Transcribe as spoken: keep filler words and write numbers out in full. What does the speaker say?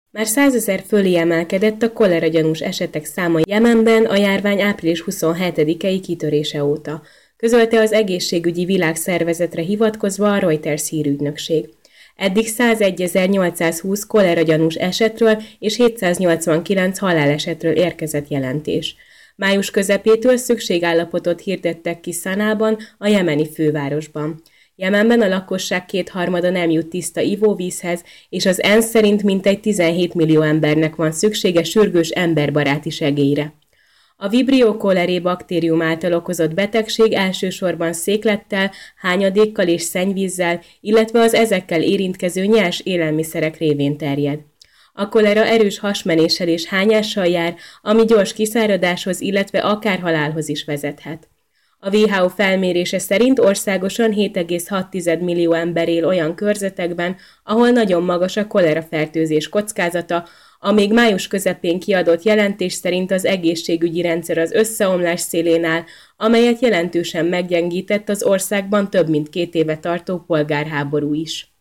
Már százezer fölé emelkedett a koleragyanús esetek száma Jemenben a járvány április huszonhetedikei kitörése óta, közölte az Egészségügyi Világszervezetre hivatkozva a Reuters hírügynökség. Eddig százegyezer-nyolcszázhúsz koleragyanús esetről és hétszáznyolcvankilenc halálesetről érkezett jelentés. Május közepétől szükségállapotot hirdettek ki Szanában, a jemeni fővárosban. Jemenben a lakosság kétharmada nem jut tiszta ivóvízhez, és az ENSZ szerint mintegy tizenhét millió embernek van szüksége sürgős emberbaráti segélyre. A Vibrio cholerae baktérium által okozott betegség elsősorban széklettel, hányadékkal és szennyvízzel, illetve az ezekkel érintkező nyers élelmiszerek révén terjed. A kolera erős hasmenéssel és hányással jár, ami gyors kiszáradáshoz, illetve akár halálhoz is vezethet. A dupla vé há ó felmérése szerint országosan hét egész hat millió ember él olyan körzetekben, ahol nagyon magas a kolerafertőzés kockázata, a még május közepén kiadott jelentés szerint az egészségügyi rendszer az összeomlás szélén áll, amelyet jelentősen meggyengített az országban több mint két éve tartó polgárháború is.